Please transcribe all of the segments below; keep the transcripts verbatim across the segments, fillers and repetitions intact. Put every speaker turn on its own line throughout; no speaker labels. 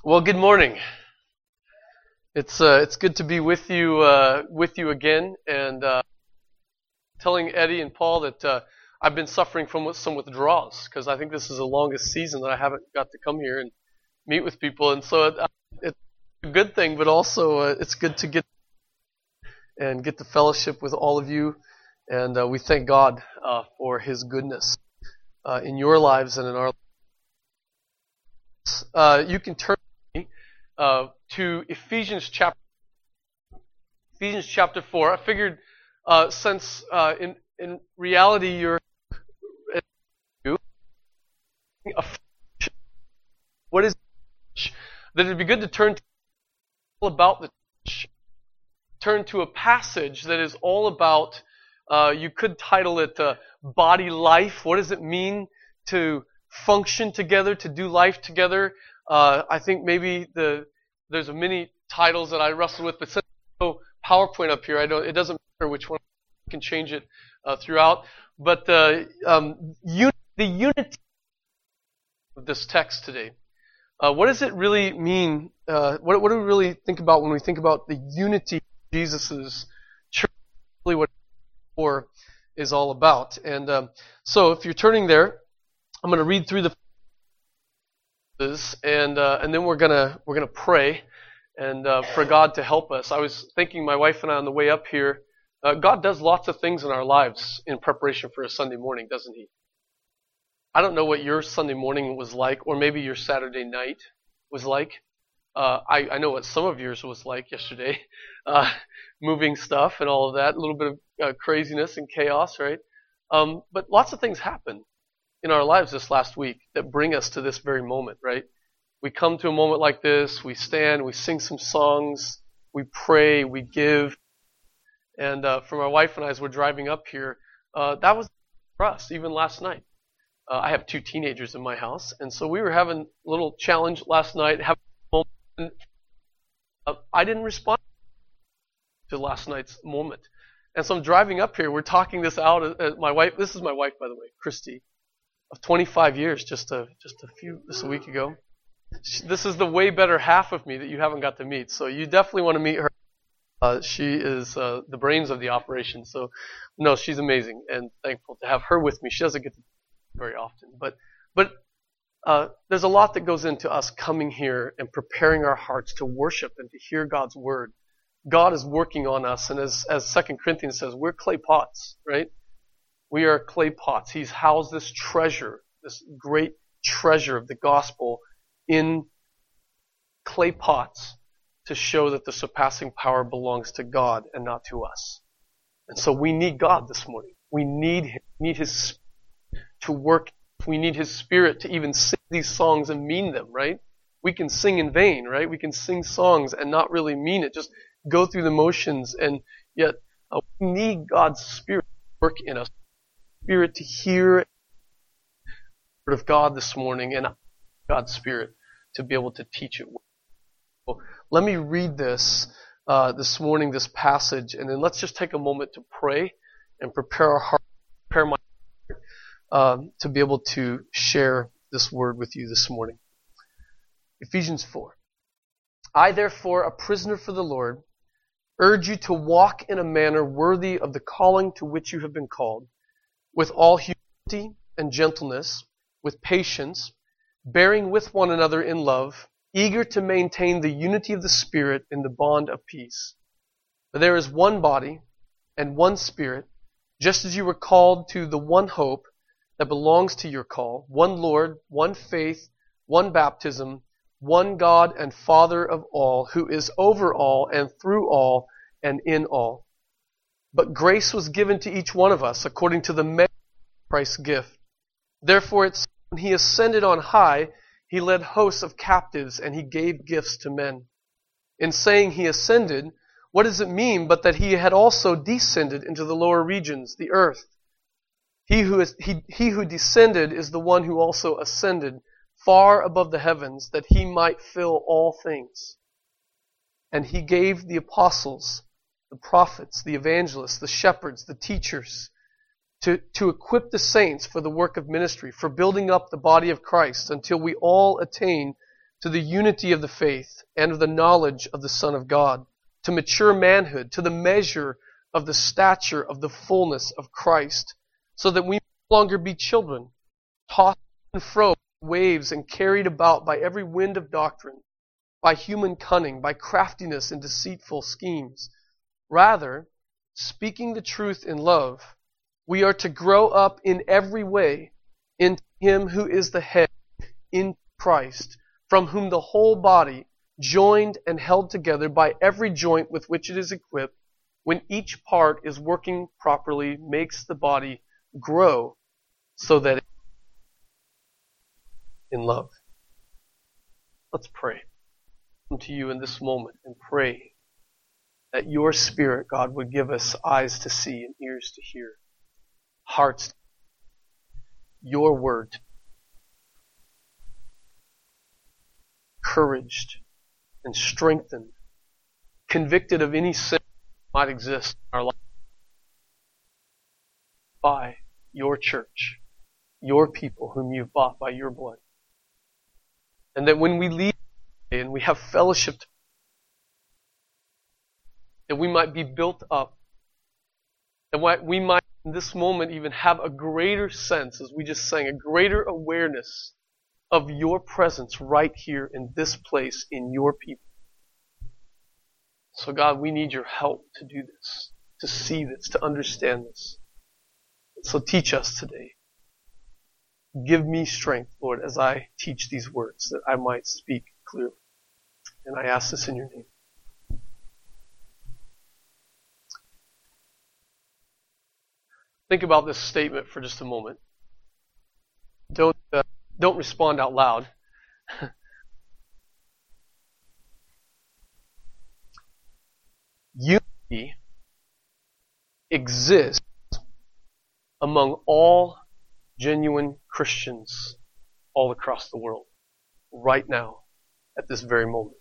Well, good morning. It's uh, it's good to be with you uh, with you again, and uh, telling Eddie and Paul that uh, I've been suffering from some withdrawals because I think this is the longest season that I haven't got to come here and meet with people, and so it, it's a good thing, but also uh, it's good to get and get the fellowship with all of you, and uh, we thank God uh, for His goodness uh, in your lives and in our lives. Uh, you can turn Uh, to Ephesians chapter Ephesians chapter four. I figured uh, since uh, in in reality you're what is church, that it'd be good to turn to all about the church. Turn to a passage that is all about. Uh, you could title it uh, "Body Life." What does it mean to function together, to do life together? Uh, I think maybe the there's many titles that I wrestle with, but since there's no PowerPoint up here, I don't. It doesn't matter which one. I can change it uh, throughout. But uh, um, un- the unity of this text today. Uh, what does it really mean? Uh, what, what do we really think about when we think about the unity of Jesus' church? Really, what four is all about. And um, so, if you're turning there, I'm going to read through the. And uh, and then we're gonna we're gonna pray and uh, for God to help us. I was thinking, my wife and I on the way up here, uh, God does lots of things in our lives in preparation for a Sunday morning, doesn't He? I don't know what your Sunday morning was like, or maybe your Saturday night was like. Uh, I I know what some of yours was like yesterday, uh, moving stuff and all of that, a little bit of uh, craziness and chaos, right? Um, but lots of things happen in our lives this last week that bring us to this very moment, right? We come to a moment like this, we stand, we sing some songs, we pray, we give. And uh, for my wife and I, as we're driving up here, uh, that was for us, even last night. Uh, I have two teenagers in my house, and so we were having a little challenge last night. Having a moment. Uh, I didn't respond to last night's moment. And so I'm driving up here, we're talking this out. Uh, my wife, this is my wife, by the way, Christy. Of twenty-five years, just a just a few just a week ago. This is the way better half of me that you haven't got to meet. So you definitely want to meet her. Uh, she is uh, the brains of the operation. So no, she's amazing, and thankful to have her with me. She doesn't get to very often, but but uh, there's a lot that goes into us coming here and preparing our hearts to worship and to hear God's word. God is working on us, and as as Second Corinthians says, we're clay pots, right? We are clay pots. He's housed this treasure, this great treasure of the gospel in clay pots to show that the surpassing power belongs to God and not to us. And so we need God this morning. We need Him. We need His Spirit to work. We need His Spirit to even sing these songs and mean them, right? We can sing in vain, right? We can sing songs and not really mean it. Just go through the motions, and yet uh, we need God's Spirit to work in us. Spirit to hear the word of God this morning, and God's Spirit to be able to teach it. So let me read this uh, this morning, this passage, and then let's just take a moment to pray and prepare our heart, prepare my heart um, to be able to share this word with you this morning. Ephesians four. I, therefore, a prisoner for the Lord, urge you to walk in a manner worthy of the calling to which you have been called, with all humility and gentleness, with patience, bearing with one another in love, eager to maintain the unity of the Spirit in the bond of peace. For there is one body and one Spirit, just as you were called to the one hope that belongs to your call, one Lord, one faith, one baptism, one God and Father of all, who is over all and through all and in all. But grace was given to each one of us according to the measure of Christ's gift. Therefore, it's when He ascended on high, He led hosts of captives, and He gave gifts to men. In saying He ascended, what does it mean but that He had also descended into the lower regions, the earth? He who is he, he who descended is the one who also ascended far above the heavens, that He might fill all things. And He gave the apostles, the prophets, the evangelists, the shepherds, the teachers, to, to equip the saints for the work of ministry, for building up the body of Christ, until we all attain to the unity of the faith and of the knowledge of the Son of God, to mature manhood, to the measure of the stature of the fullness of Christ, so that we no longer be children, tossed and fro by waves and carried about by every wind of doctrine, by human cunning, by craftiness and deceitful schemes. Rather, speaking the truth in love, we are to grow up in every way into Him who is the head, in Christ, from whom the whole body, joined and held together by every joint with which it is equipped, when each part is working properly, makes the body grow so that it in love. Let's pray. Come to you in this moment and pray that your Spirit, God, would give us eyes to see and ears to hear, hearts to hear, your word, encouraged and strengthened, convicted of any sin that might exist in our life by your church, your people whom you've bought by your blood. And that when we leave and we have fellowship, that we might be built up, that we might in this moment even have a greater sense, as we just sang, a greater awareness of your presence right here in this place, in your people. So God, we need your help to do this, to see this, to understand this. So teach us today. Give me strength, Lord, as I teach these words, that I might speak clearly. And I ask this in your name. Think about this statement for just a moment. Don't uh, don't respond out loud. Unity exists among all genuine Christians all across the world, right now, at this very moment.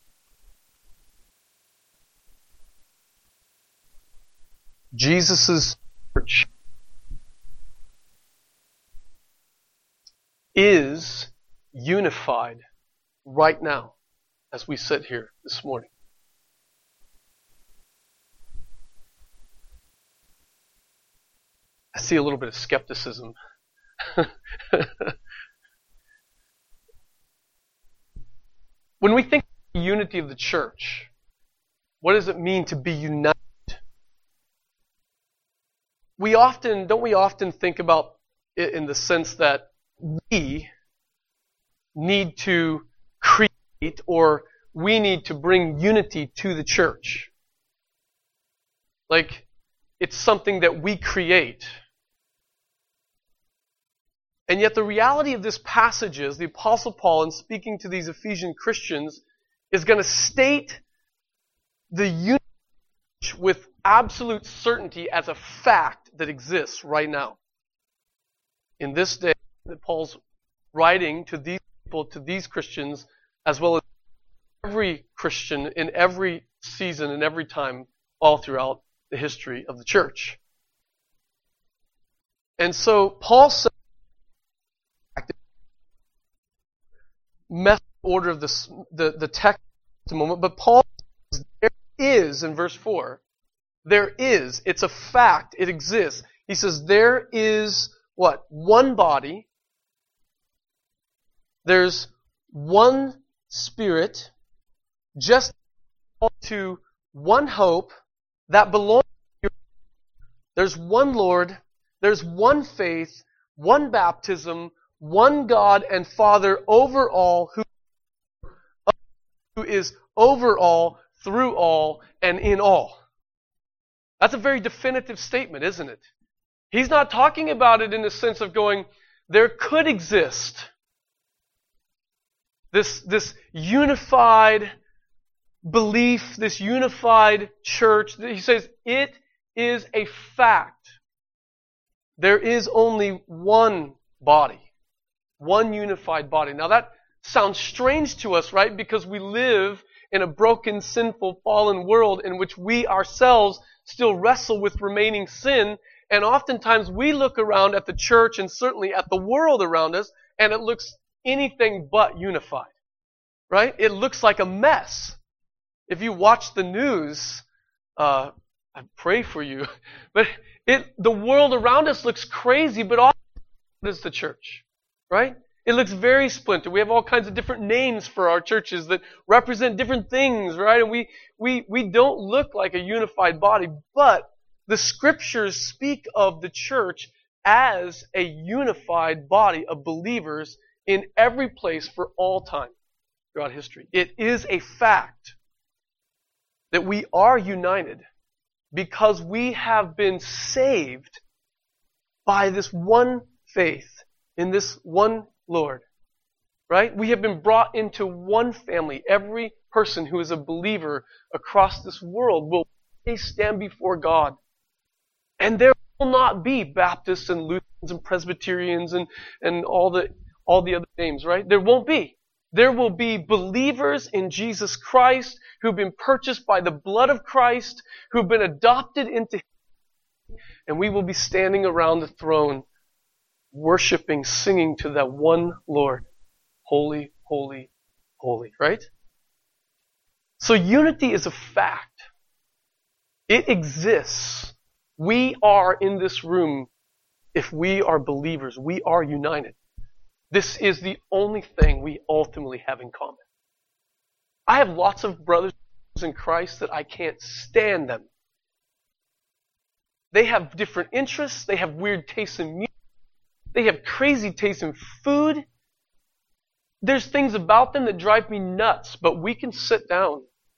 Jesus' church is unified right now as we sit here this morning. I see a little bit of skepticism. When we think of the unity of the church, what does it mean to be united? We often, don't we often think about it in the sense that we need to create or we need to bring unity to the church. Like, it's something that we create. And yet the reality of this passage is, the Apostle Paul, in speaking to these Ephesian Christians, is going to state the unity with absolute certainty as a fact that exists right now. In this day that Paul's writing to these people, to these Christians, as well as every Christian in every season and every time all throughout the history of the church. And so Paul says, method order of this, the, the text at the moment, but Paul says there is, in verse four, there is, it's a fact, it exists. He says there is what? One body, there's one Spirit, just to one hope that belongs to you. There's one Lord, there's one faith, one baptism, one God and Father over all, who, who is over all, through all, and in all. That's a very definitive statement, isn't it? He's not talking about it in the sense of going, there could exist this, this unified belief, this unified church. He says it is a fact. There is only one body. One unified body. Now that sounds strange to us, right? Because we live in a broken, sinful, fallen world in which we ourselves still wrestle with remaining sin. And oftentimes we look around at the church and certainly at the world around us, and it looks anything but unified. right? It looks like a mess. If you watch the news, uh, I pray for you, but it the world around us looks crazy, but all is the church, right? It looks very splintered. We have all kinds of different names for our churches that represent different things, right? And we we we don't look like a unified body, but the scriptures speak of the church as a unified body of believers in every place for all time throughout history. It is a fact that we are united because we have been saved by this one faith in this one Lord. Right? We have been brought into one family. Every person who is a believer across this world will stand before God. And there will not be Baptists and Lutherans and Presbyterians and, and all the all the other names, right? There won't be. There will be believers in Jesus Christ who've been purchased by the blood of Christ, who've been adopted into Him, and we will be standing around the throne, worshiping, singing to that one Lord. Holy, holy, holy, right? So unity is a fact. It exists. We are in this room. If we are believers, we are united. This is the only thing we ultimately have in common. I have lots of brothers in Christ that I can't stand them. They have different interests. They have weird tastes in music. They have crazy tastes in food. There's things about them that drive me nuts, but we can sit down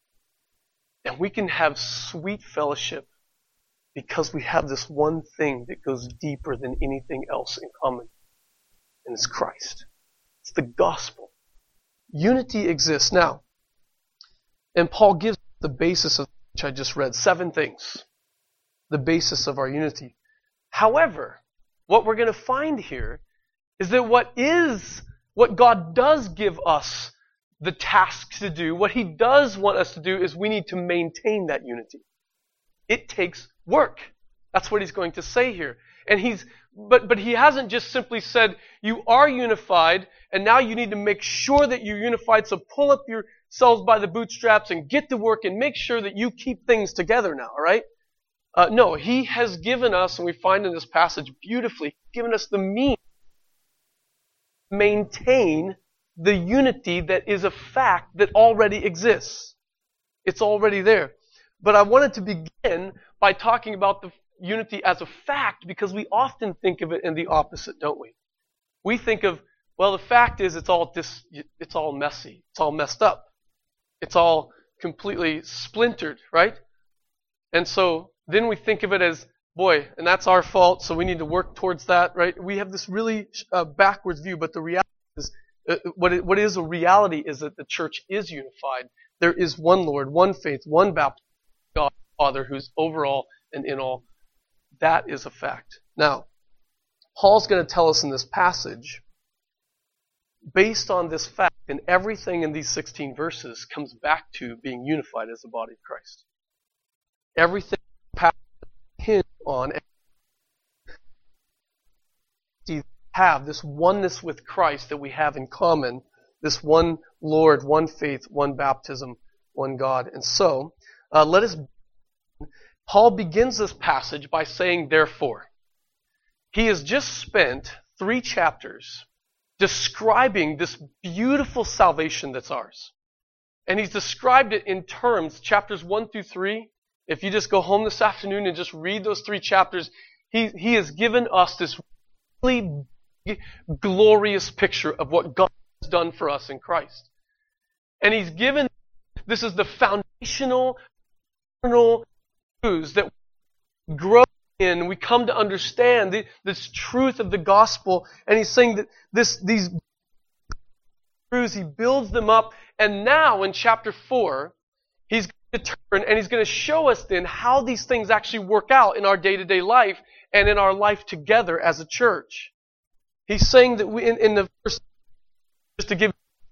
and we can have sweet fellowship because we have this one thing that goes deeper than anything else in common. And it's Christ. It's the gospel. Unity exists. Now, and Paul gives the basis of which I just read, seven things. The basis of our unity. However, what we're going to find here is that what is, what God does give us the task to do, what He does want us to do is we need to maintain that unity. It takes work. That's what He's going to say here. And he's, but, but He hasn't just simply said, you are unified, and now you need to make sure that you're unified, so pull up yourselves by the bootstraps and get to work and make sure that you keep things together now, all right? Uh, no, He has given us, and we find in this passage beautifully, given us the means to maintain the unity that is a fact that already exists. It's already there. But I wanted to begin by talking about the unity as a fact because we often think of it in the opposite, don't we? We think of, well, the fact is it's all dis, it's all messy. It's all messed up. It's all completely splintered, right? And so then we think of it as, boy, and that's our fault, so we need to work towards that, right? We have this really uh, backwards view, but the reality is, uh, what, it, what is a reality is that the church is unified. There is one Lord, one faith, one baptism, God, Father, who's over all and in all. That is a fact. Now, Paul's going to tell us in this passage, based on this fact, and everything in these sixteen verses comes back to being unified as the body of Christ. Everything hinge on have this oneness with Christ that we have in common, this one Lord, one faith, one baptism, one God. And so, uh, let us, Paul begins this passage by saying, therefore. He has just spent three chapters describing this beautiful salvation that's ours. And he's described it in terms, chapters one through three. If you just go home this afternoon and just read those three chapters, he, he has given us this really glorious picture of what God has done for us in Christ. And he's given, this is the foundational, eternal truths that we grow in, we come to understand the, this truth of the gospel. And he's saying that this, these truths, he builds them up. And now in chapter four, he's going to turn and he's going to show us then how these things actually work out in our day-to-day life and in our life together as a church. He's saying that we, in, in the first, just to give,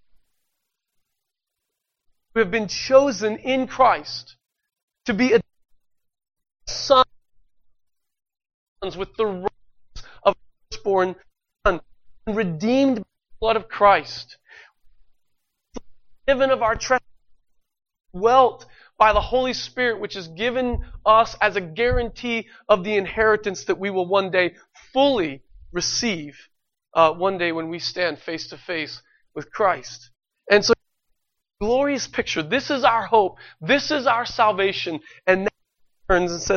we have been chosen in Christ to be a son with the rights of a firstborn son, redeemed by the blood of Christ. forgiven of our trespasses, dwelt by the Holy Spirit, which is given us as a guarantee of the inheritance that we will one day fully receive, uh, one day when we stand face to face with Christ. And so, glorious picture. This is our hope. This is our salvation. And now he turns and says,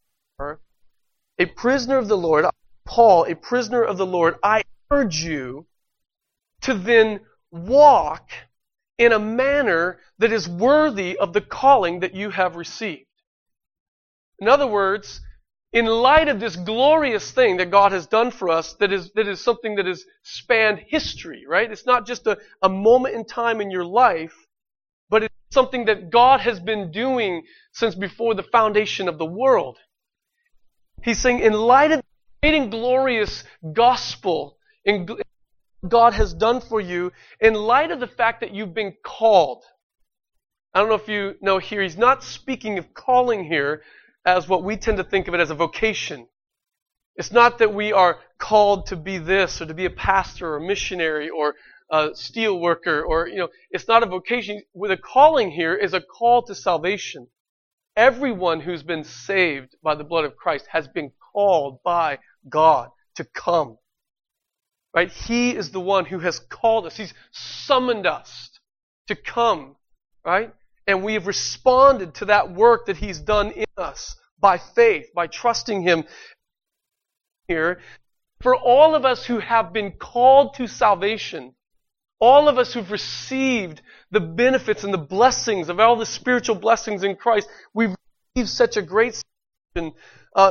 a prisoner of the Lord, Paul, a prisoner of the Lord, I urge you to then walk in a manner that is worthy of the calling that you have received. In other words, in light of this glorious thing that God has done for us, that is, that is something that has spanned history, right? It's not just a, a moment in time in your life, but it's something that God has been doing since before the foundation of the world. He's saying, in light of the great and glorious gospel in God has done for you, in light of the fact that you've been called. I don't know if you know here, he's not speaking of calling here as what we tend to think of it as a vocation. It's not that we are called to be this or to be a pastor or a missionary or a steel worker or, you know, it's not a vocation. With a calling here is a call to salvation. Everyone who's been saved by the blood of Christ has been called by God to come. Right? He is the one who has called us. He's summoned us to come. Right? And we have responded to that work that He's done in us by faith, by trusting Him here. For all of us who have been called to salvation, all of us who've received the benefits and the blessings of all the spiritual blessings in Christ, we've received such a great salvation, uh,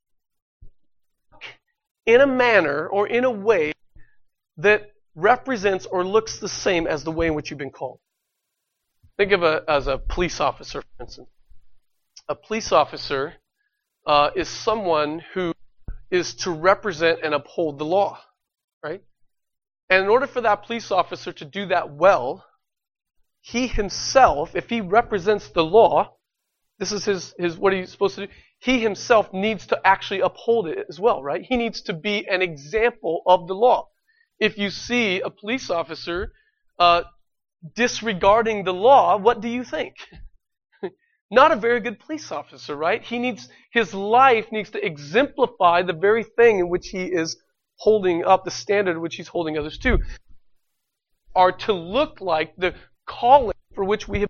in a manner or in a way that represents or looks the same as the way in which you've been called. Think of a as a police officer, for instance. A police officer uh, is someone who is to represent and uphold the law, right? And in order for that police officer to do that well, he himself, if he represents the law, this is his, his what he's supposed to do, he himself needs to actually uphold it as well, right? He needs to be an example of the law. If you see a police officer uh, disregarding the law, what do you think? Not a very good police officer, right? He needs, his life needs to exemplify the very thing in which he is holding up, the standard in which he's holding others to, are to look like the calling for which we have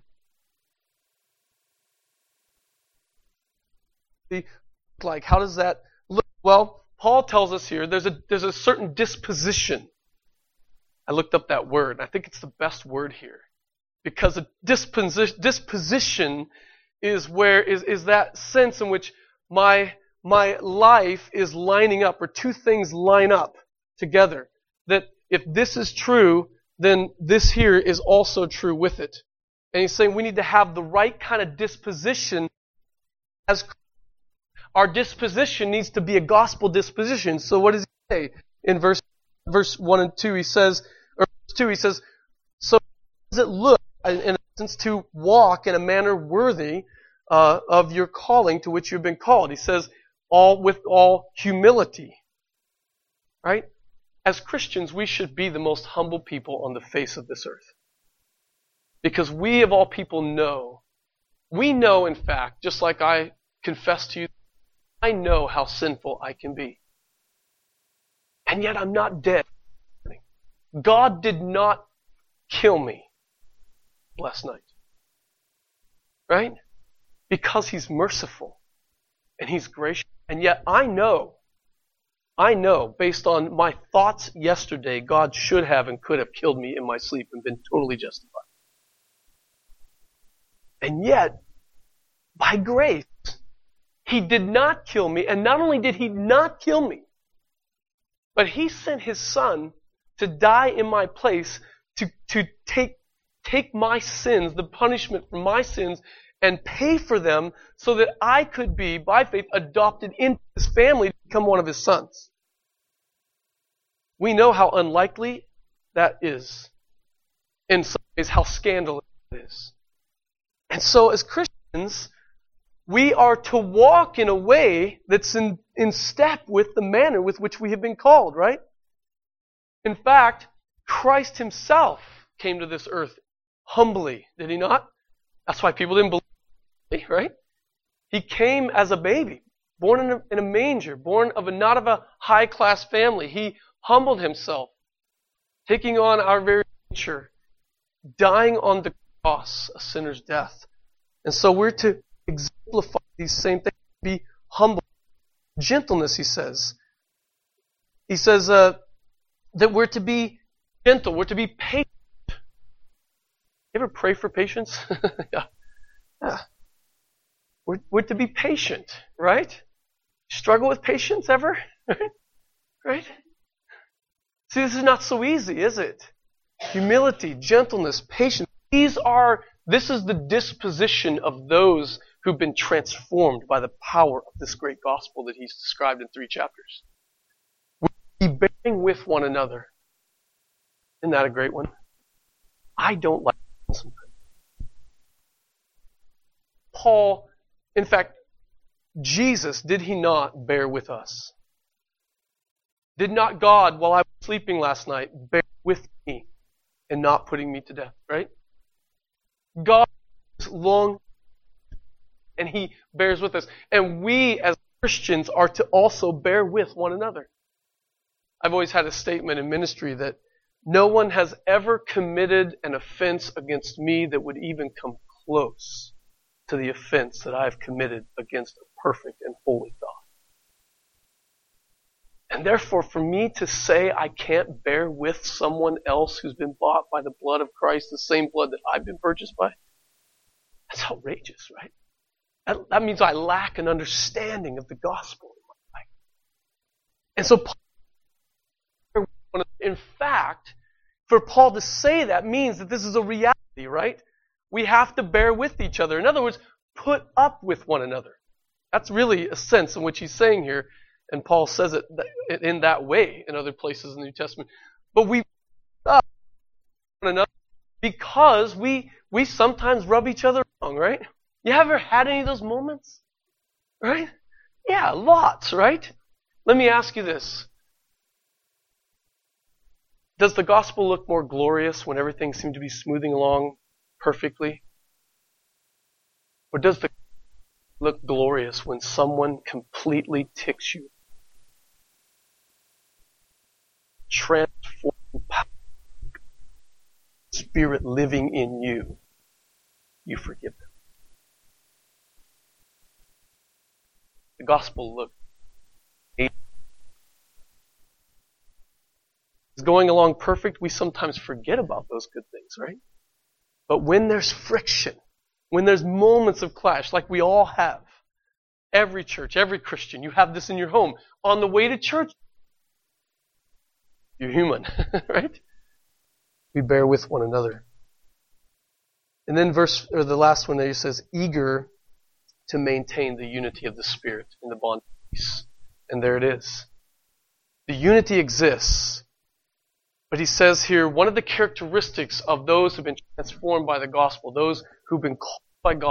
like. How does that look? Well, Paul tells us here there's a there's a certain disposition. I looked up that word, and I think it's the best word here. Because a disposition, disposition is where is, is that sense in which my my life is lining up, or two things line up together. That if this is true, then this here is also true with it. And he's saying we need to have the right kind of disposition. As our disposition needs to be a gospel disposition. So what does he say in verse verse one and two? He says, or verse two, he says, so does it look, in essence, to walk in a manner worthy uh, of your calling to which you've been called? He says, all with all humility. Right? As Christians, we should be the most humble people on the face of this earth. Because we of all people know, we know in fact, just like I confess to you, I know how sinful I can be. And yet I'm not dead. God did not kill me last night. Right? Because He's merciful and He's gracious. And yet I know, I know, based on my thoughts yesterday, God should have and could have killed me in my sleep and been totally justified. And yet, by grace, He did not kill me. And not only did He not kill me, but He sent His Son to die in my place, to, to take, take my sins, the punishment for my sins, and pay for them so that I could be, by faith, adopted into His family to become one of His sons. We know how unlikely that is. In some ways, how scandalous it is. And so as Christians, we are to walk in a way that's in, in step with the manner with which we have been called, right? In fact, Christ Himself came to this earth humbly, did he not? That's why people didn't believe, right? He came as a baby, born in a, in a manger, born of a not of a high-class family. He humbled himself, taking on our very nature, dying on the cross, a sinner's death. And so we're to exemplify these same things, be humble. Gentleness, he says. He says uh, that we're to be gentle, we're to be patient. You ever pray for patience? yeah. yeah. We're, we're to be patient, right? Struggle with patience ever? right? See, this is not so easy, is it? Humility, gentleness, patience. These are, this is the disposition of those who've been transformed by the power of this great gospel that he's described in three chapters. We be bearing with one another. Isn't that a great one? I don't like it sometimes. Paul, in fact, Jesus, did he not bear with us? Did not God, while I was sleeping last night, bear with me and not putting me to death, right? God is long and he bears with us. And we as Christians are to also bear with one another. I've always had a statement in ministry that no one has ever committed an offense against me that would even come close to the offense that I've committed against a perfect and holy God. And therefore, for me to say I can't bear with someone else who's been bought by the blood of Christ, the same blood that I've been purchased by, that's outrageous, right? That, that means I lack an understanding of the gospel in my life. And so, Paul, in fact, for Paul to say that means that this is a reality, right? We have to bear with each other. In other words, put up with one another. That's really a sense in which he's saying here. And Paul says it in that way in other places in the New Testament. But we put up with one another because we, we sometimes rub each other wrong, right? You ever had any of those moments? Right? Yeah, lots, right? Let me ask you this. Does the gospel look more glorious when everything seems to be smoothing along perfectly? Or does the look glorious when someone completely ticks you? Transforming power, Spirit living in you, you forgive them. The gospel look is going along perfect. We sometimes forget about those good things, right? But when there's friction, when there's moments of clash, like we all have, every church, every Christian, you have this in your home. On the way to church, you're human, right? We bear with one another. And then verse, or the last one there says, eager to maintain the unity of the Spirit in the bond of peace. And there it is. The unity exists. But he says here, one of the characteristics of those who've been transformed by the gospel, those who've been called by God,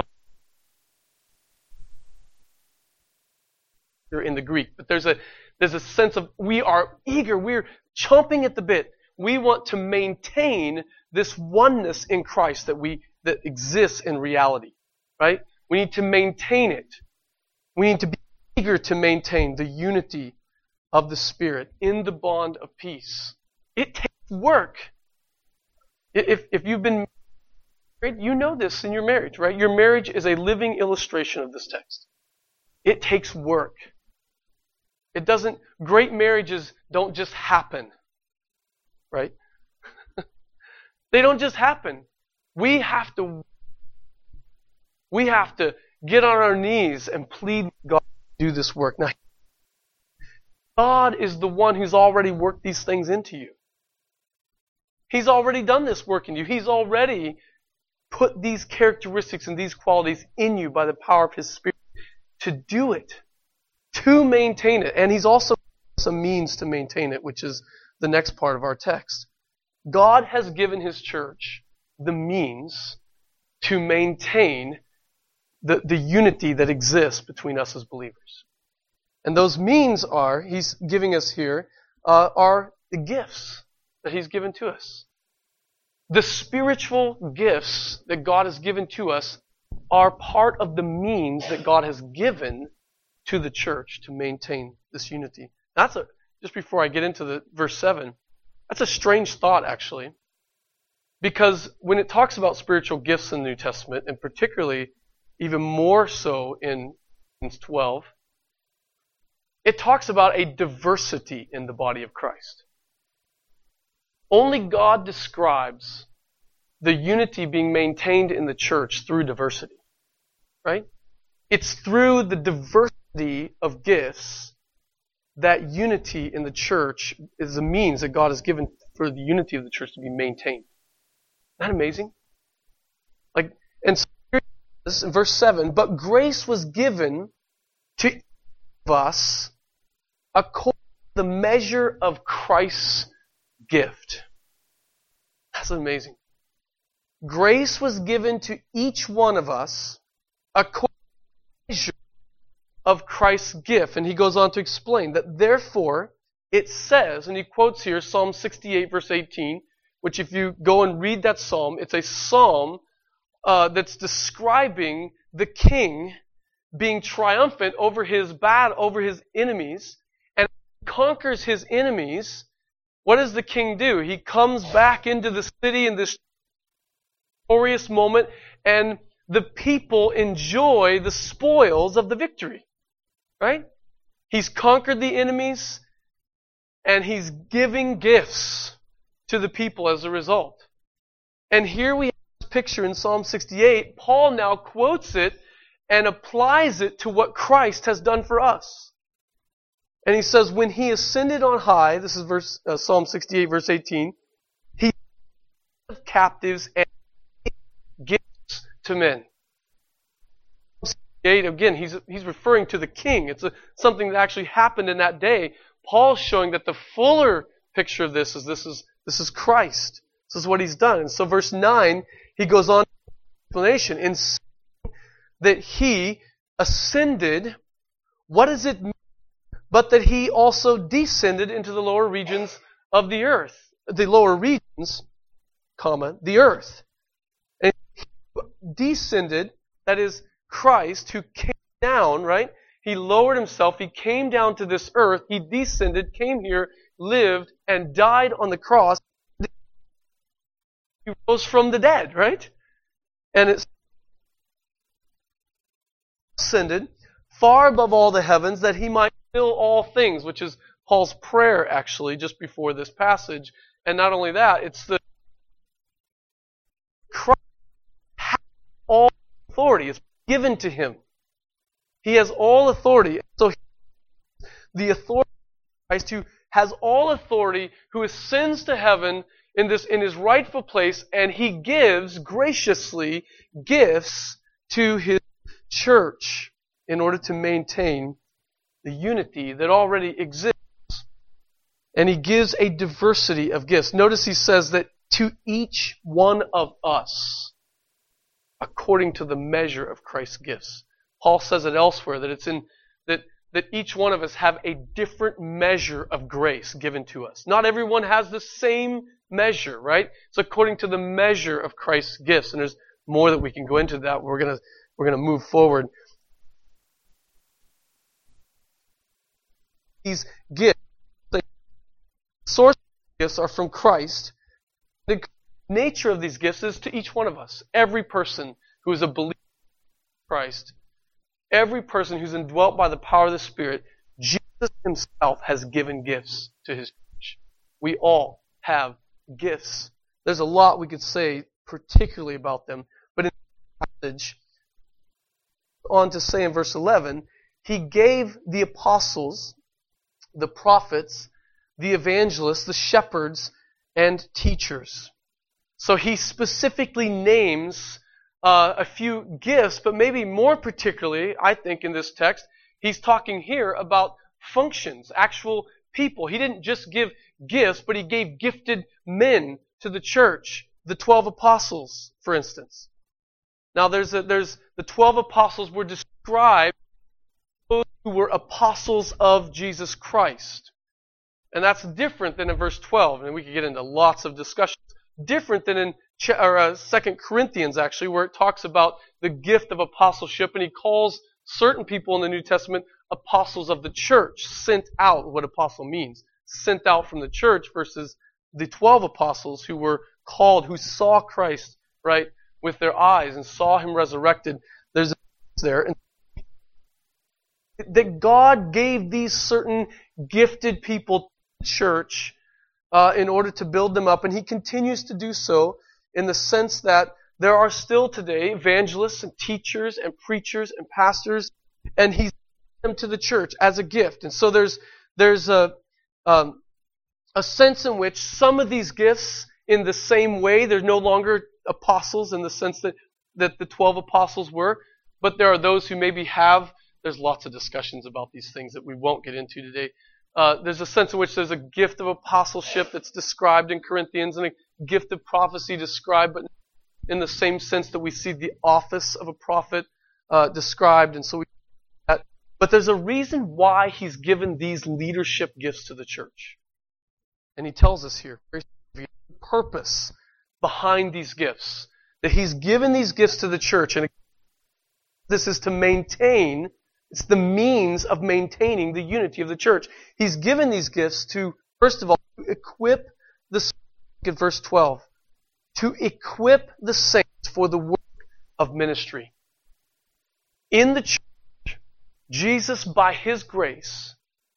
in the Greek, but there's a there's a sense of we are eager, we're chomping at the bit. We want to maintain this oneness in Christ that we that exists in reality, right? We need to maintain it. We need to be eager to maintain the unity of the Spirit in the bond of peace. It takes work. If if you've been married, you know this in your marriage, right? Your marriage is a living illustration of this text. It takes work. It doesn't, great marriages don't just happen, right? They don't just happen. We have to, we have to get on our knees and plead God to do this work. Now, God is the one who's already worked these things into you. He's already done this work in you. He's already put these characteristics and these qualities in you by the power of His Spirit to do it. To maintain it. And He's also a means to maintain it, which is the next part of our text. God has given His church the means to maintain the, the unity that exists between us as believers. And those means are, He's giving us here, uh, are the gifts that He's given to us. The spiritual gifts that God has given to us are part of the means that God has given to the church to maintain this unity. That's a, just before I get into the verse seven, that's a strange thought actually. Because when it talks about spiritual gifts in the New Testament, and particularly even more so in Romans twelve, it talks about a diversity in the body of Christ. Only God describes the unity being maintained in the church through diversity. Right? It's through the diversity of gifts that unity in the church is a means that God has given for the unity of the church to be maintained. Isn't that amazing? Like, and so here it is in verse seven, but grace was given to each of us according to the measure of Christ's gift. That's amazing. Grace was given to each one of us according to the measure of Christ's gift. And he goes on to explain that therefore it says, and he quotes here Psalm sixty-eight verse eighteen, which if you go and read that psalm, it's a psalm uh, that's describing the king being triumphant over his bad, over his enemies, and conquers his enemies. What does the king do? He comes back into the city in this glorious moment, and the people enjoy the spoils of the victory. Right? He's conquered the enemies, and he's giving gifts to the people as a result. And here we have this picture in Psalm sixty-eight. Paul now quotes it and applies it to what Christ has done for us. And he says, when he ascended on high, this is verse uh, Psalm sixty-eight verse eighteen, he gave captives and gifts to men. Again, he's he's referring to the king. It's a, something that actually happened in that day. Paul's showing that the fuller picture of this is this is this is Christ. This is what he's done. And so verse nine, he goes on to explanation in that he ascended. What does it mean? But that he also descended into the lower regions of the earth. The lower regions, comma, the earth. And he descended, that is Christ, who came down, right? He lowered himself. He came down to this earth. He descended, came here, lived, and died on the cross. He rose from the dead, right? And it's ascended far above all the heavens that he might fill all things, which is Paul's prayer, actually, just before this passage. And not only that, it's the Christ has all authority. It's given to him. He has all authority. So the authority of Christ, who has all authority, who ascends to heaven in this in his rightful place, and he gives graciously gifts to his church in order to maintain the unity that already exists. And he gives a diversity of gifts. Notice he says that to each one of us, according to the measure of Christ's gifts. Paul says it elsewhere that it's in that that each one of us have a different measure of grace given to us. Not everyone has the same measure, right? It's according to the measure of Christ's gifts. And there's more that we can go into that. We're gonna we're gonna move forward. These gifts, the source of gifts are from Christ. The nature of these gifts is to each one of us. Every person who is a believer in Christ, every person who's indwelt by the power of the Spirit, Jesus himself has given gifts to his church. We all have gifts. There's a lot we could say particularly about them, but in the passage, on to say in verse eleven, he gave the apostles, the prophets, the evangelists, the shepherds, and teachers. So he specifically names uh, a few gifts, but maybe more particularly, I think in this text, he's talking here about functions, actual people. He didn't just give gifts, but he gave gifted men to the church. The twelve apostles, for instance. Now there's a, there's the twelve apostles were described as those who were apostles of Jesus Christ. And that's different than in verse twelve. And we could get into lots of discussions. different than in Ch- or, uh, Second Corinthians, actually, where it talks about the gift of apostleship, and he calls certain people in the New Testament apostles of the church, sent out, what apostle means, sent out from the church, versus the twelve apostles who were called, who saw Christ, right, with their eyes and saw him resurrected. There's a there. And that God gave these certain gifted people to the church uh, in order to build them up, and he continues to do so in the sense that there are still today evangelists and teachers and preachers and pastors, and he's given them to the church as a gift. And so there's there's a um, a sense in which some of these gifts, in the same way, they're no longer apostles in the sense that, that the twelve apostles were, but there are those who maybe have, there's lots of discussions about these things that we won't get into today. Uh, there's a sense in which there's a gift of apostleship that's described in Corinthians and a gift of prophecy described, but in the same sense that we see the office of a prophet uh, described. And so we that. But there's a reason why he's given these leadership gifts to the church. And he tells us here, the purpose behind these gifts, that he's given these gifts to the church, and this is to maintain, it's the means of maintaining the unity of the church. He's given these gifts to, first of all, to equip the saints, at verse twelve, to equip the saints for the work of ministry. In the church, Jesus, by his grace,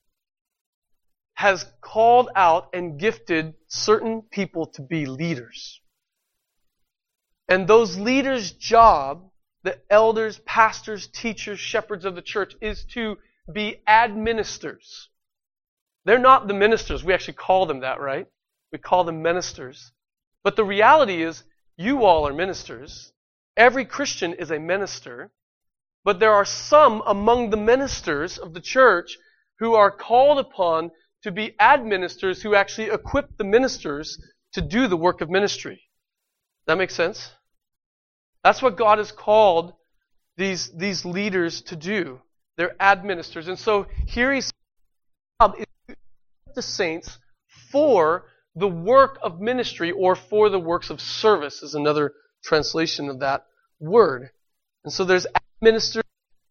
has called out and gifted certain people to be leaders. And those leaders' job, the elders, pastors, teachers, shepherds of the church, is to be administrators. They're not the ministers. We actually call them that, right? We call them ministers. But the reality is, you all are ministers. Every Christian is a minister. But there are some among the ministers of the church who are called upon to be administrators who actually equip the ministers to do the work of ministry. That makes sense? That's what God has called these, these leaders to do. They're administrators. And so here he's job is to equip the saints for the work of ministry, or for the works of service is another translation of that word. And so there's administrators.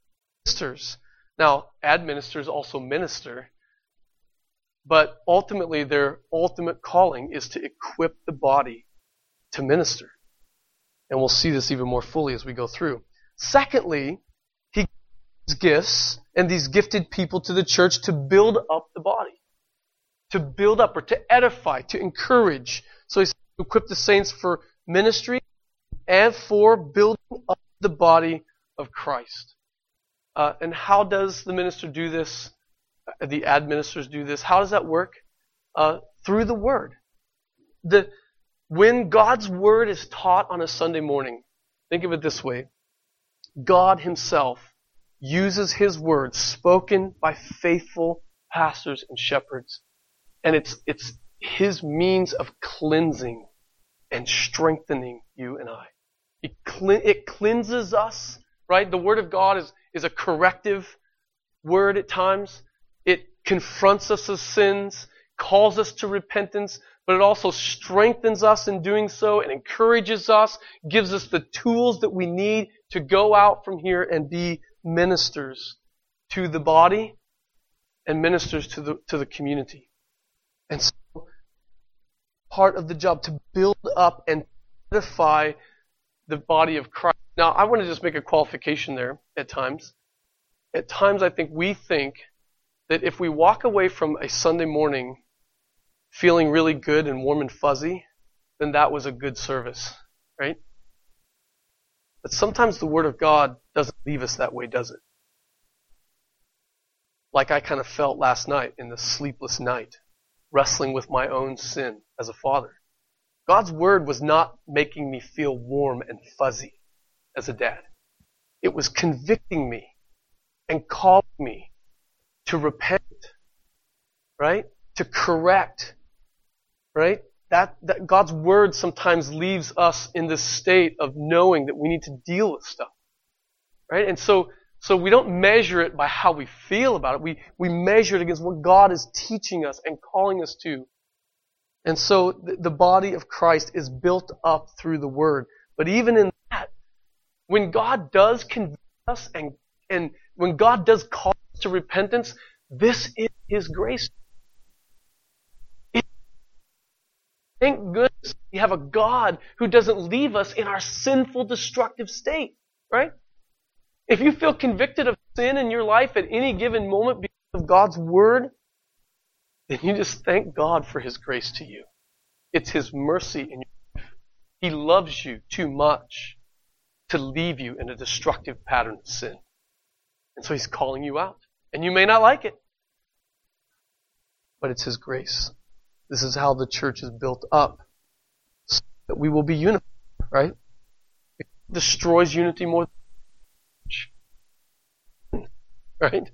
Now, administrators also minister. But ultimately, their ultimate calling is to equip the body to minister. And we'll see this even more fully as we go through. Secondly, he gives gifts and these gifted people to the church to build up the body. To build up, or to edify, to encourage. So he's to equip the saints for ministry and for building up the body of Christ. Uh, and how does the minister do this? The administrators do this. How does that work? Uh, through the Word. The, when God's Word is taught on a Sunday morning, think of it this way. God himself uses his Word spoken by faithful pastors and shepherds. And it's, it's his means of cleansing and strengthening you and I. It, cle- it cleanses us, right? The Word of God is, is a corrective word at times. It confronts us as sins, calls us to repentance, but it also strengthens us in doing so and encourages us, gives us the tools that we need to go out from here and be ministers to the body and ministers to the, to the community. And so, part of the job to build up and edify the body of Christ. Now, I want to just make a qualification there at times. At times, I think we think that if we walk away from a Sunday morning feeling really good and warm and fuzzy, then that was a good service, right? But sometimes the Word of God doesn't leave us that way, does it? Like I kind of felt last night in the sleepless night, wrestling with my own sin as a father. God's Word was not making me feel warm and fuzzy as a dad. It was convicting me and calling me to repent, right? To correct, right? That, that God's Word sometimes leaves us in this state of knowing that we need to deal with stuff, right? And so, so we don't measure it by how we feel about it. We, we measure it against what God is teaching us and calling us to. And so the, the body of Christ is built up through the Word. But even in that, when God does convict us and, and when God does call us to repentance, this is His grace. It, thank goodness we have a God who doesn't leave us in our sinful, destructive state, right? If you feel convicted of sin in your life at any given moment because of God's Word, then you just thank God for His grace to you. It's His mercy in your life. He loves you too much to leave you in a destructive pattern of sin. And so He's calling you out. And you may not like it, but it's His grace. This is how the church is built up, so that we will be unified, right? It destroys unity more than right?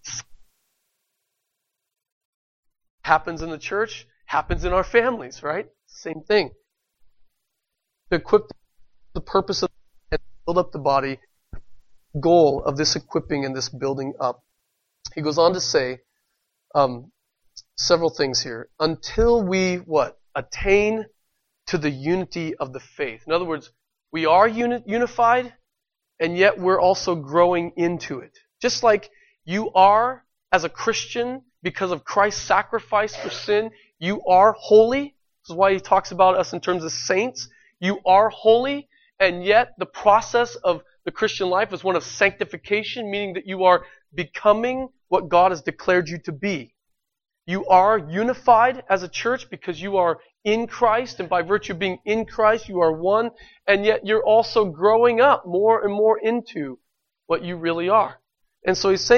Happens in the church, happens in our families, right? Same thing. To equip the purpose of and build up the body, goal of this equipping and this building up. He goes on to say um, several things here. Until we, what? Attain to the unity of the faith. In other words, we are uni- unified, and yet we're also growing into it. Just like you are, as a Christian, because of Christ's sacrifice for sin, you are holy. This is why he talks about us in terms of saints. You are holy, and yet the process of the Christian life is one of sanctification, meaning that you are becoming what God has declared you to be. You are unified as a church because you are in Christ, and by virtue of being in Christ, you are one, and yet you're also growing up more and more into what you really are. And so he's saying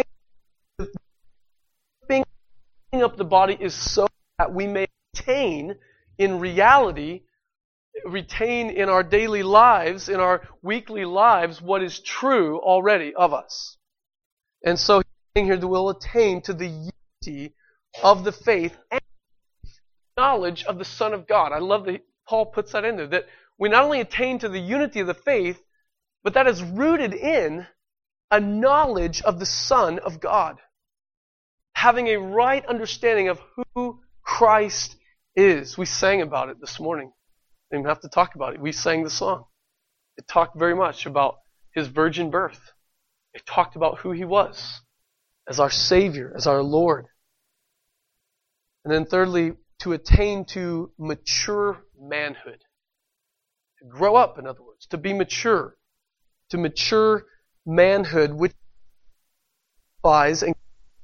being up the body is so that we may attain in reality, retain in our daily lives, in our weekly lives, what is true already of us. And so he's saying here that we'll attain to the unity of the faith and knowledge of the Son of God. I love that Paul puts that in there, that we not only attain to the unity of the faith, but that is rooted in a knowledge of the Son of God. Having a right understanding of who Christ is. We sang about it this morning. We didn't have to talk about it. We sang the song. It talked very much about His virgin birth. It talked about who He was as our Savior, as our Lord. And then thirdly, to attain to mature manhood. To grow up, in other words. To be mature. To mature manhood, which implies and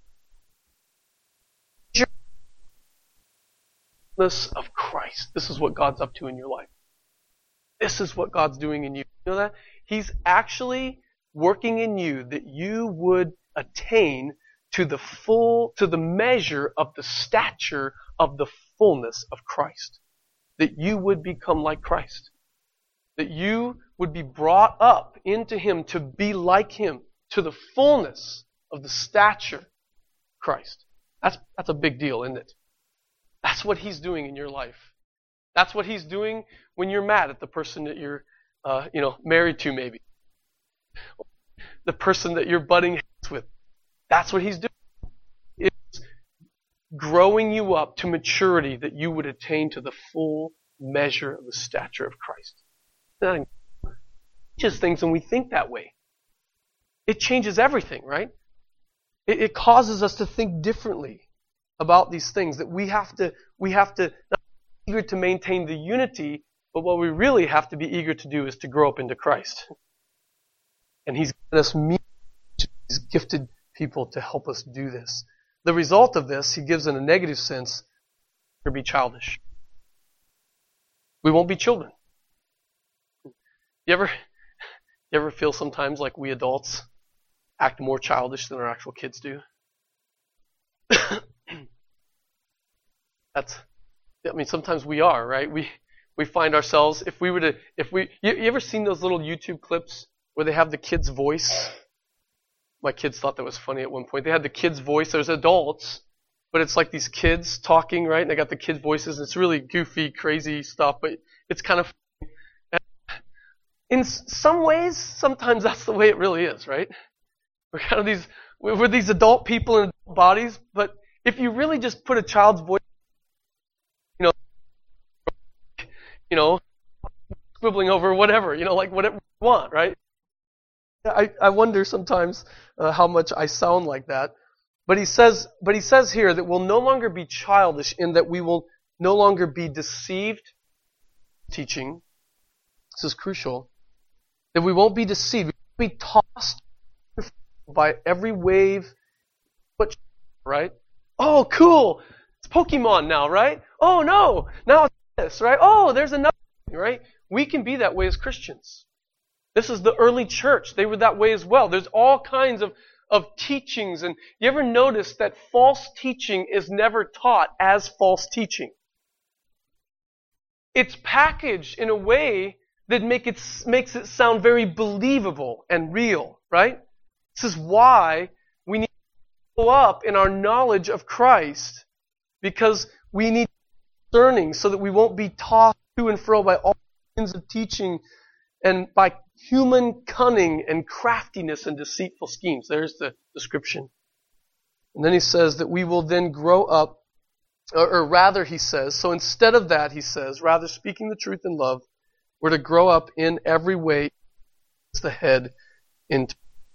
of Christ. This is what God's up to in your life. This is what God's doing in you. You know that? He's actually working in you that you would attain to the full, to the measure of the stature of the fullness of Christ. That you would become like Christ. That you would be brought up into Him to be like Him, to the fullness of the stature of Christ. That's, that's a big deal, isn't it? That's what He's doing in your life. That's what He's doing when you're mad at the person that you're, uh, you know, married to maybe. The person that you're butting heads with. That's what He's doing. It's growing you up to maturity that you would attain to the full measure of the stature of Christ. It changes things when we think that way. It changes everything, right? It, it causes us to think differently about these things, that we have to, we have to, not be eager to maintain the unity, but what we really have to be eager to do is to grow up into Christ. And He's given us means, He's gifted people to help us do this. The result of this, He gives in a negative sense, to be childish. We won't be children. You ever, you ever feel sometimes like we adults act more childish than our actual kids do? That's, I mean, sometimes we are, right? We we find ourselves, if we were to, if we, you, you ever seen those little YouTube clips where they have the kid's voice? My kids thought that was funny at one point. They had the kid's voice. There's adults, but it's like these kids talking, right? And they got the kids' voices. It's really goofy, crazy stuff, but it's kind of funny. In some ways, sometimes that's the way it really is, right? We're kind of these, we're these adult people in adult bodies, but if you really just put a child's voice, you know, you know, scribbling over whatever, you know, like whatever you want, right? I, I wonder sometimes uh, how much I sound like that. But he says, but he says here that we'll no longer be childish in that we will no longer be deceived. Teaching, this is crucial, that we won't be deceived. We won't be tossed by every wave, but right? Oh, cool! It's Pokemon now, right? Oh no, now it's this, right? Oh, there's another, right? We can be that way as Christians. This is the early church. They were that way as well. There's all kinds of, of teachings. And you ever notice that false teaching is never taught as false teaching? It's packaged in a way that make it, makes it sound very believable and real, right? This is why we need to grow up in our knowledge of Christ, because we need discerning so that we won't be tossed to and fro by all kinds of teaching and by human cunning and craftiness and deceitful schemes. There's the description. And then he says that we will then grow up, or, or rather he says, so instead of that he says, rather speaking the truth in love, we're to grow up in every way as the head into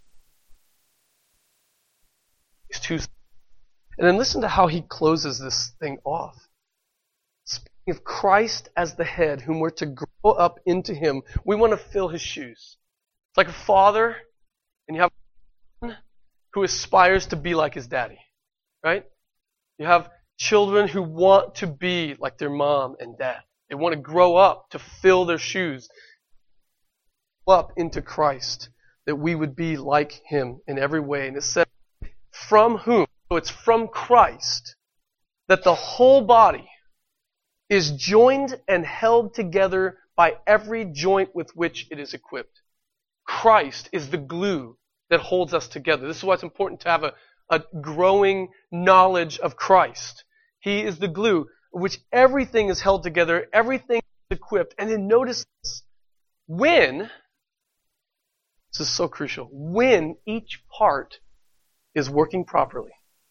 these two. And then listen to how he closes this thing off. Speaking of Christ as the head, whom we're to grow up into him, we want to fill his shoes. It's like a father, and you have a son who aspires to be like his daddy, right? You have children who want to be like their mom and dad. They want to grow up to fill their shoes, up into Christ, that we would be like him in every way. And it says, from whom? So it's from Christ that the whole body is joined and held together by every joint with which it is equipped. Christ is the glue that holds us together. This is why it's important to have a, a growing knowledge of Christ. He is the glue, which everything is held together, everything is equipped. And then notice this. When, this is so crucial, when each part is working properly,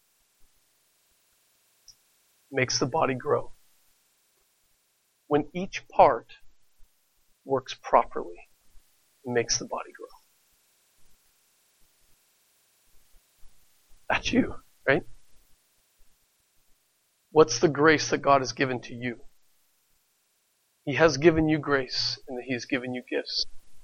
makes the body grow. When each part works properly, it makes the body grow. That's you, right? What's the grace that God has given to you? He has given you grace, and He has given you gifts.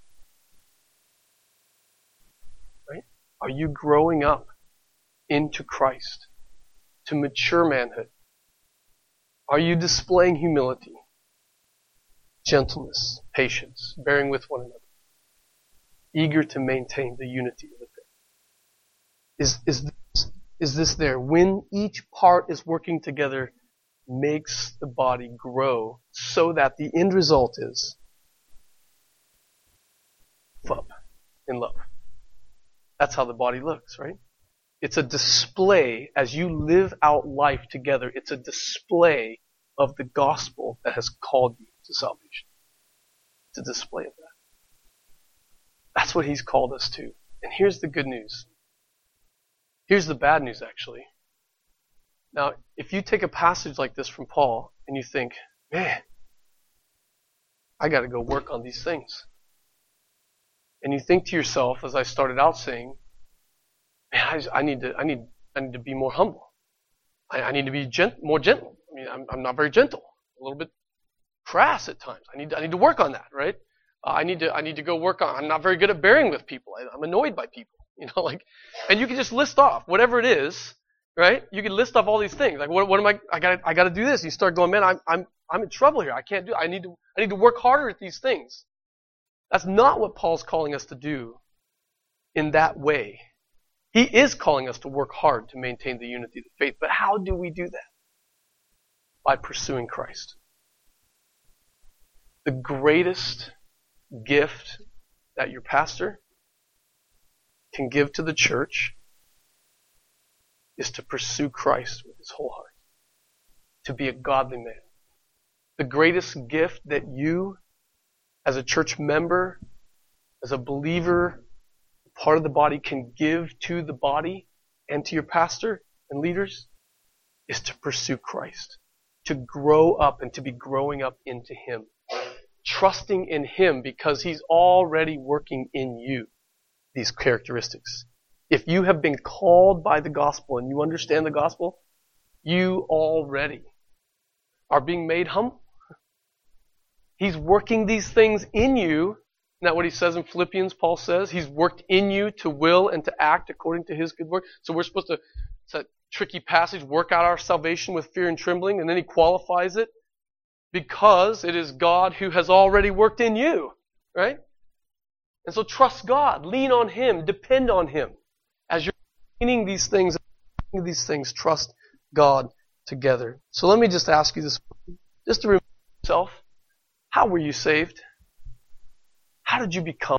Right? Are you growing up into Christ, to mature manhood? Are you displaying humility, gentleness, patience, bearing with one another, eager to maintain the unity of the faith? Is, is, this, is this there? When each part is working together, makes the body grow so that the end result is up in love. That's how the body looks, right? It's a display, as you live out life together, it's a display of the gospel that has called you to salvation. It's a display of that. That's what He's called us to. And here's the good news. Here's the bad news, actually. Now, if you take a passage like this from Paul and you think, man, I got to go work on these things. And you think to yourself, as I started out saying, man, I, I need to, I need, I need to be more humble. I, I need to be gent, more gentle. I mean, I'm, I'm not very gentle. A little bit crass at times. I need, to, I need to work on that, right? Uh, I need to, I need to go work on. I'm not very good at bearing with people. I, I'm annoyed by people. You know, like, and you can just list off whatever it is, right? You can list off all these things. Like, what, what am I? I got, I got to do this. And you start going, man, I'm, I'm, I'm in trouble here. I can't do. I need to, I need to work harder at these things. That's not what Paul's calling us to do in that way. He is calling us to work hard to maintain the unity of the faith. But how do we do that? By pursuing Christ. The greatest gift that your pastor can give to the church is to pursue Christ with his whole heart. To be a godly man. The greatest gift that you, as a church member, as a believer, part of the body, can give to the body and to your pastor and leaders is to pursue Christ. To grow up and to be growing up into Him. trusting in Him because He's already working in you these characteristics. If you have been called by the gospel and you understand the gospel, you already are being made humble. He's working these things in you. Isn't that what he says in Philippians? Paul says He's worked in you to will and to act according to His good work. So we're supposed to, it's a tricky passage, work out our salvation with fear and trembling, and then he qualifies it because it is God who has already worked in you, right? And so trust God, lean on Him, depend on Him. As you're leaning these things, these things, trust God together. So let me just ask you this, just to remind yourself, how were you saved? How did you become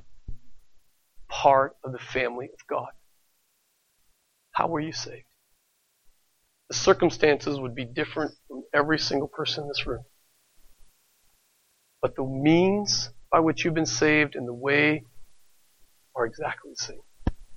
part of the family of God? How were you saved? The circumstances would be different from every single person in this room. But the means by which you've been saved and the way are exactly the same.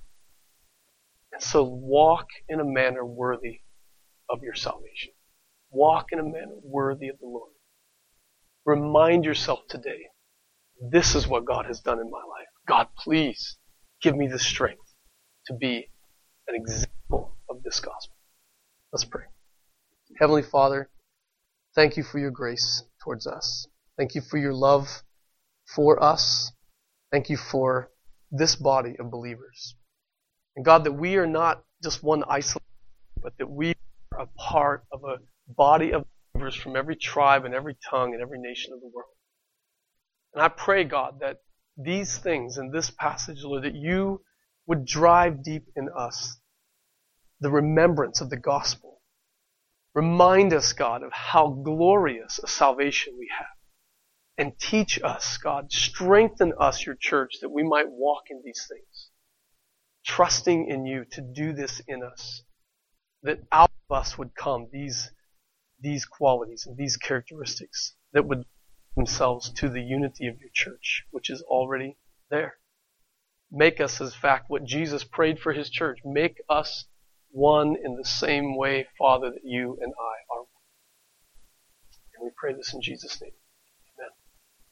And so walk in a manner worthy of your salvation. Walk in a manner worthy of the Lord. Remind yourself today, this is what God has done in my life. God, please give me the strength to be an example of this gospel. Let's pray. Heavenly Father, thank you for your grace towards us. Thank you for your love for us. Thank you for this body of believers. And God, that we are not just one isolated, but that we are a part of a body of believers from every tribe and every tongue and every nation of the world. And I pray, God, that these things in this passage, Lord, that you would drive deep in us the remembrance of the gospel. Remind us, God, of how glorious a salvation we have. And teach us, God, strengthen us, your church, that we might walk in these things. Trusting in you to do this in us. That out of us would come these, these qualities and these characteristics that would themselves to the unity of your church, which is already there. Make us, as fact, what Jesus prayed for his church. Make us one in the same way, Father, that you and I are one. And we pray this in Jesus' name.